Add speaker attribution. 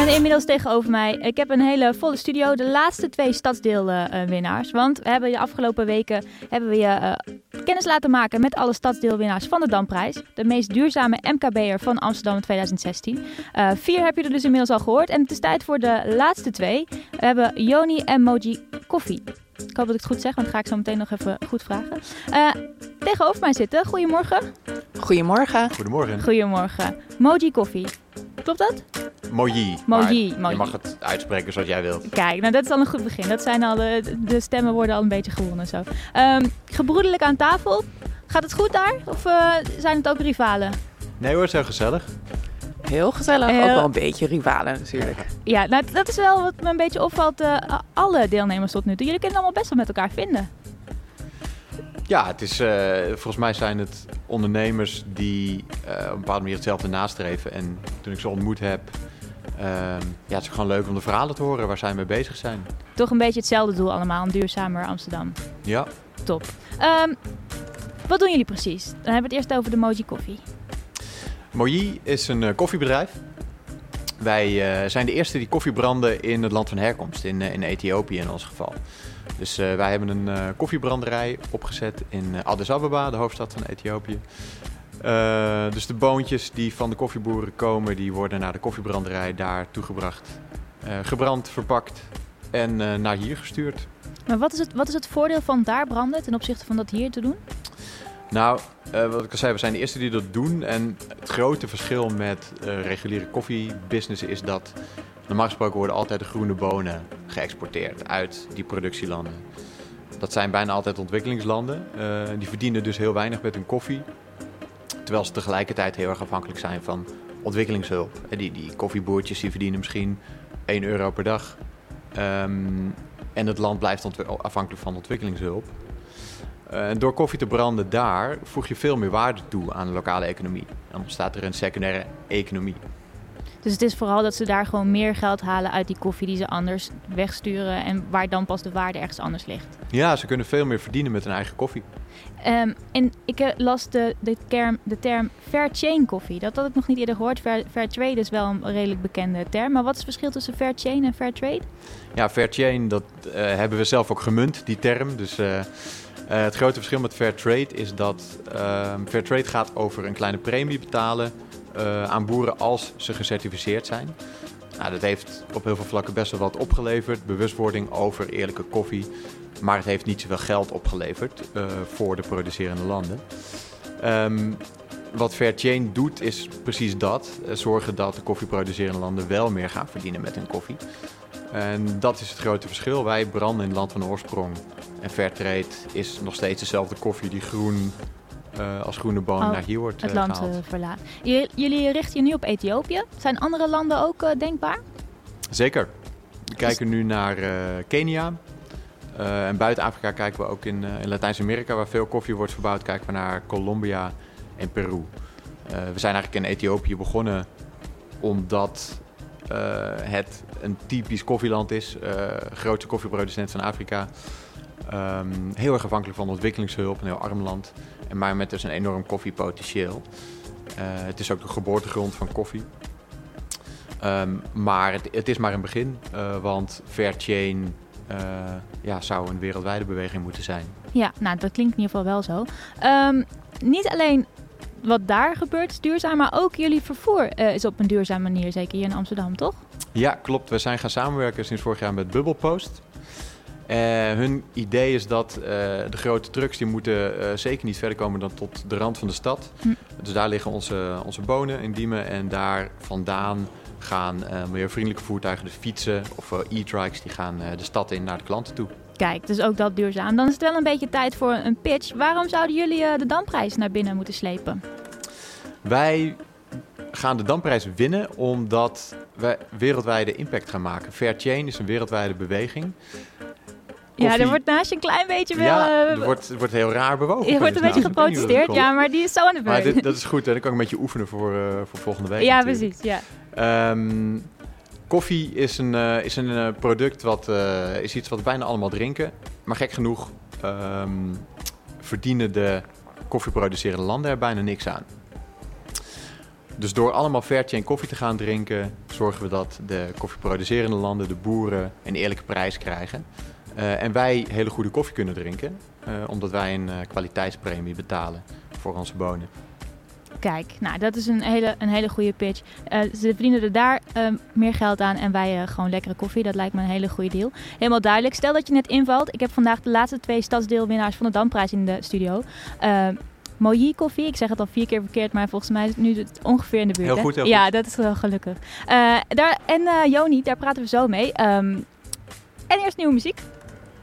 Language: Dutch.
Speaker 1: En inmiddels tegenover mij, ik heb een hele volle studio. De laatste 2 stadsdeelwinnaars. Want we hebben de afgelopen weken kennis laten maken met alle stadsdeelwinnaars van de Damprijs. De meest duurzame MKB'er van Amsterdam in 2016. 4 heb je er dus inmiddels al gehoord. En het is tijd voor de laatste 2. We hebben Yoni en Moji Koffie. Ik hoop dat ik het goed zeg, want dat ga ik zo meteen nog even goed vragen. Tegenover mij zitten, goedemorgen.
Speaker 2: Goedemorgen.
Speaker 3: Goedemorgen.
Speaker 1: Goedemorgen. Moji Koffie. Klopt dat?
Speaker 3: Moji.
Speaker 1: Moji.
Speaker 3: Je mag het uitspreken zoals jij wilt.
Speaker 1: Kijk, nou dat is al een goed begin. Dat zijn al de stemmen worden al een beetje gewonnen zo. Gebroederlijk aan tafel. Gaat het goed daar? Of zijn het ook rivalen?
Speaker 3: Nee hoor, het is heel gezellig.
Speaker 2: Heel gezellig. Ook wel een beetje rivalen natuurlijk.
Speaker 1: Ja, nou, dat is wel wat me een beetje opvalt. Alle deelnemers tot nu toe. Jullie kunnen allemaal best wel met elkaar vinden.
Speaker 3: Ja, het is, volgens mij zijn het ondernemers die op een bepaalde manier hetzelfde nastreven. En toen ik ze ontmoet heb, het is gewoon leuk om de verhalen te horen waar zij mee bezig zijn.
Speaker 1: Toch een beetje hetzelfde doel allemaal, een duurzamer Amsterdam.
Speaker 3: Ja.
Speaker 1: Top. Wat doen jullie precies? Dan hebben we het eerst over de Moji Koffie.
Speaker 3: Moji is een koffiebedrijf. Wij zijn de eerste die koffie branden in het land van herkomst, in Ethiopië in ons geval. Dus wij hebben een koffiebranderij opgezet in Addis Ababa, de hoofdstad van Ethiopië. Dus de boontjes die van de koffieboeren komen, die worden naar de koffiebranderij daar toegebracht. Gebrand, verpakt en naar hier gestuurd.
Speaker 1: Maar wat is het voordeel van daar branden ten opzichte van dat hier te doen?
Speaker 3: Nou, wat ik al zei, we zijn de eerste die dat doen. En het grote verschil met reguliere koffiebusiness is dat normaal gesproken worden altijd de groene bonen geëxporteerd uit die productielanden. Dat zijn bijna altijd ontwikkelingslanden. Die verdienen dus heel weinig met hun koffie. Terwijl ze tegelijkertijd heel erg afhankelijk zijn van ontwikkelingshulp. Die koffieboertjes die verdienen misschien €1 per dag. En het land blijft afhankelijk van ontwikkelingshulp. Door koffie te branden daar voeg je veel meer waarde toe aan de lokale economie. Dan ontstaat er een secundaire economie.
Speaker 1: Dus het is vooral dat ze daar gewoon meer geld halen uit die koffie die ze anders wegsturen en waar dan pas de waarde ergens anders ligt.
Speaker 3: Ja, ze kunnen veel meer verdienen met hun eigen koffie.
Speaker 1: En ik las de term fair chain koffie. Dat had ik nog niet eerder gehoord. Fair trade is wel een redelijk bekende term. Maar wat is het verschil tussen fair chain en fair trade?
Speaker 3: Ja, fair chain, dat hebben we zelf ook gemunt, die term. Dus het grote verschil met fair trade is dat fair trade gaat over een kleine premie betalen aan boeren als ze gecertificeerd zijn. Nou, dat heeft op heel veel vlakken best wel wat opgeleverd. Bewustwording over eerlijke koffie. Maar het heeft niet zoveel geld opgeleverd voor de producerende landen. Wat Fairchain doet is precies dat. Zorgen dat de koffieproducerende landen wel meer gaan verdienen met hun koffie. En dat is het grote verschil. Wij branden in het land van oorsprong. En Fairtrade is nog steeds dezelfde koffie die groen als groene boon naar hier wordt
Speaker 1: het land verlaat. Jullie richten je nu op Ethiopië. Zijn andere landen ook denkbaar?
Speaker 3: Zeker. We kijken nu naar Kenia. En buiten Afrika kijken we ook in Latijns-Amerika, waar veel koffie wordt verbouwd, kijken we naar Colombia en Peru. We zijn eigenlijk in Ethiopië begonnen omdat het een typisch koffieland is. Grootste koffieproducent van Afrika. Heel erg afhankelijk van ontwikkelingshulp, een heel arm land. Maar met dus een enorm koffiepotentieel. Het is ook de geboortegrond van koffie. Maar het is maar een begin, want Fairchain zou een wereldwijde beweging moeten zijn.
Speaker 1: Ja, nou dat klinkt in ieder geval wel zo. Niet alleen wat daar gebeurt is duurzaam, maar ook jullie vervoer is op een duurzame manier, zeker hier in Amsterdam, toch?
Speaker 3: Ja, klopt. We zijn gaan samenwerken sinds vorig jaar met Bubblepost. Hun idee is dat de grote trucks die moeten zeker niet verder komen dan tot de rand van de stad. Dus daar liggen onze bonen in Diemen en daar vandaan gaan milieuvriendelijke voertuigen, dus fietsen of e-trikes, die gaan de stad in naar de klanten toe.
Speaker 1: Kijk, dus ook dat duurzaam. Dan is het wel een beetje tijd voor een pitch. Waarom zouden jullie de Damprijs naar binnen moeten slepen?
Speaker 3: Wij gaan de Damprijs winnen omdat we wereldwijde impact gaan maken. Fairchain is een wereldwijde beweging.
Speaker 1: Ja, er wordt naast je een klein beetje wel...
Speaker 3: Ja, er wordt heel raar bewogen.
Speaker 1: Er wordt een beetje geprotesteerd, ja, maar die is zo aan de beurt.
Speaker 3: Maar dat is goed, hè? Dan kan ik een beetje oefenen voor volgende week.
Speaker 1: Ja,
Speaker 3: natuurlijk.
Speaker 1: Precies, ja.
Speaker 3: Koffie is een product is iets wat we bijna allemaal drinken. Maar gek genoeg verdienen de koffieproducerende landen er bijna niks aan. Dus door allemaal fairchain koffie te gaan drinken, zorgen we dat de koffieproducerende landen, de boeren, een eerlijke prijs krijgen. En wij hele goede koffie kunnen drinken, omdat wij een kwaliteitspremie betalen voor onze bonen.
Speaker 1: Kijk, nou dat is een hele goede pitch. Ze verdienen er daar meer geld aan en wij gewoon lekkere koffie. Dat lijkt me een hele goede deal. Helemaal duidelijk. Stel dat je net invalt. Ik heb vandaag de laatste 2 stadsdeelwinnaars van de Damprijs in de studio. Moji koffie, ik zeg het al 4 keer verkeerd, maar volgens mij is het nu ongeveer in de buurt.
Speaker 3: Heel goed, heel
Speaker 1: ja,
Speaker 3: goed.
Speaker 1: dat is wel gelukkig. Joni, daar praten we zo mee. En eerst nieuwe muziek.